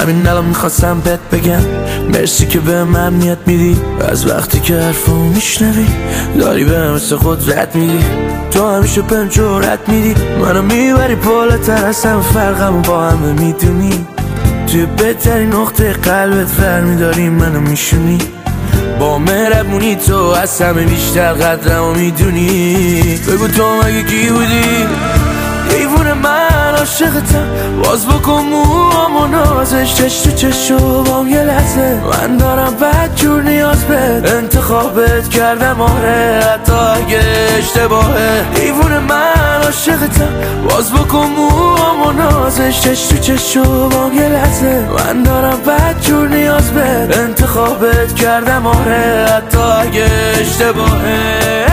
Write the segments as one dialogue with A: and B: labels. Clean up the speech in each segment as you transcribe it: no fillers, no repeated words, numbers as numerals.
A: همین الان میخواستم بهت بگم مرسی که به من نیت میدی. از وقتی که حرفو میشنوی داری به مثل خود رد میدی. تو همیشه بهم جرأت میدی، منو میبری بالاتر از همه فرقمو با همه میدونی. توی بهترین نقطه قلبت برمیداری منو میشونی. با مهربونی تو از همه بیشتر قدرمو میدونی. بگو تو مگه کی بودی؟ حیوون من عاشقتم، باز بکن موامو نازش. چش تو چشو بام یه لحظه، من دارم بد جور نیاز بهت. انتخابت کردم آره حتی اگه اشتباهه. حیوون من عاشقتم، باز بکن موامو نازش. چش تو چشو بام یه لحظه، من دارم بد جور نیاز بهت. انتخابت کردم آره حتی اگه اشتباهه.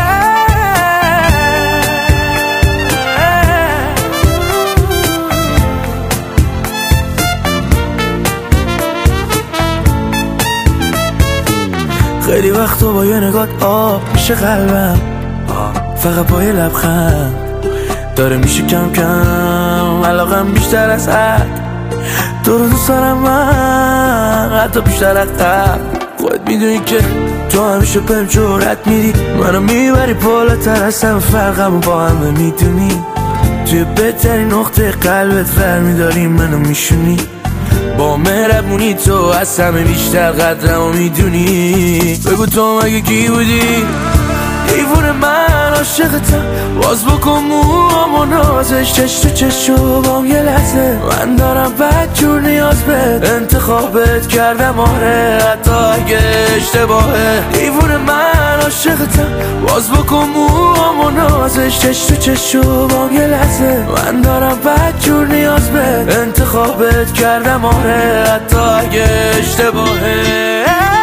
A: خیلی وقتا با یه نگات آب میشه قلبم، فقط با یه لبخند داره میشه کم کم علاقم بیشتر از حد. تو رو دوست دارم من حتی بیشتر از قبل. خودت میدونی که تو همیشه بهم جرأت میدی، منو میبری بالاتر از همه فرقمو با همه میدونی. توی بهترین نقطه قلبت برمیداری منو میشونی. با مهربونی تو از همه بیشتر قدرمو میدونی. بگو تو مگه کی بودی؟ حیوون من عاشقتم، باز بکن موامو نازش. چش تو چشو بام یه لحظه، من دارم بد جور نیاز بهت. انتخابت کردم آره حتی اگه اشتباهه. حیوون من عاشقتم، باز بکن موامو نازش. چش تو چشو بام یه لحظه، من دارم بد جور نیاز بهت. انتخابت کردم آره حتی اگه اشتباهه.